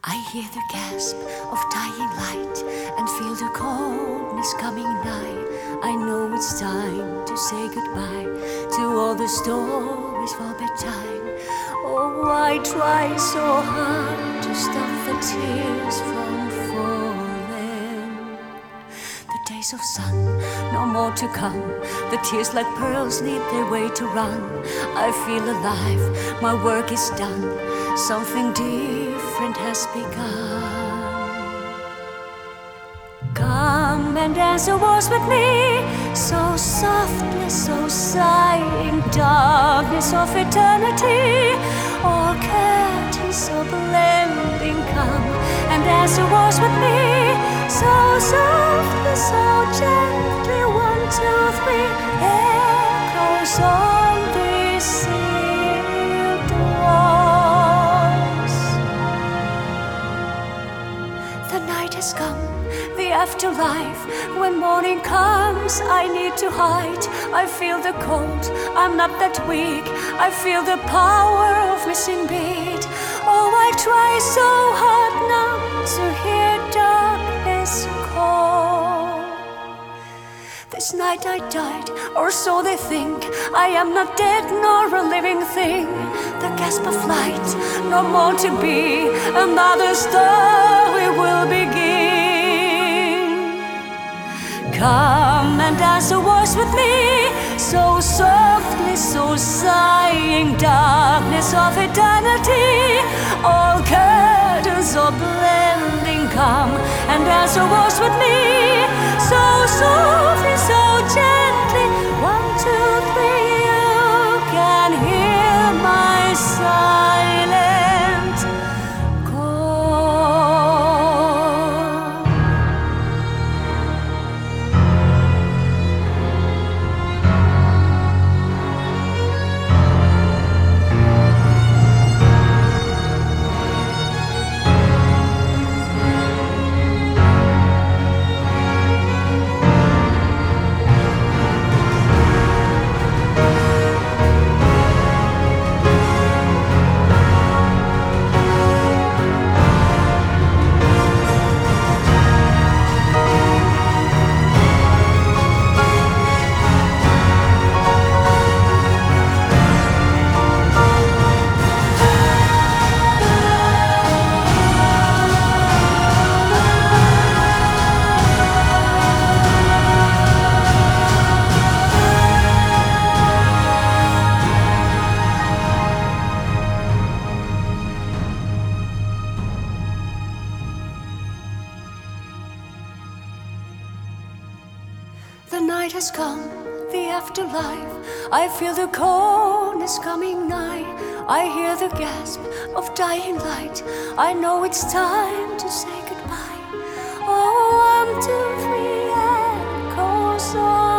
I hear the gasp of dying light and feel the coldness coming nigh. I know it's time to say goodbye to all the stories for bedtime. Oh, I try so hard to stop the tears from falling. The days of sun, no more to come. The tears like pearls need their way to run. I feel alive, my work is done. Something different has begun. Come and dance a waltz with me, so softly, so sighing, darkness of eternity. All curtains are blending. Come and dance a waltz with me, so softly, so gently. 1, 2, 3, echoes on these sealed walls. The night has come, the afterlife. When morning comes, I need to hide. I feel the cold, I'm not that weak. I feel the power of missing beat. Oh, I try so hard not to hear darkness call. This night I died, or so they think. I am not dead nor a living thing. The gasp of light, no more to be. Another story will begin. Come and dance a waltz with me, so softly, so sighing, darkness of eternity. All curtains are blending. Come and dance a waltz with me, so softly, so gently. 1, 2, 3, you can hear my silent call. The night has come, the afterlife. I feel the coldness coming nigh. I hear the gasp of dying light. I know it's time to say goodbye. Oh, 1, 2, 3, echoes on.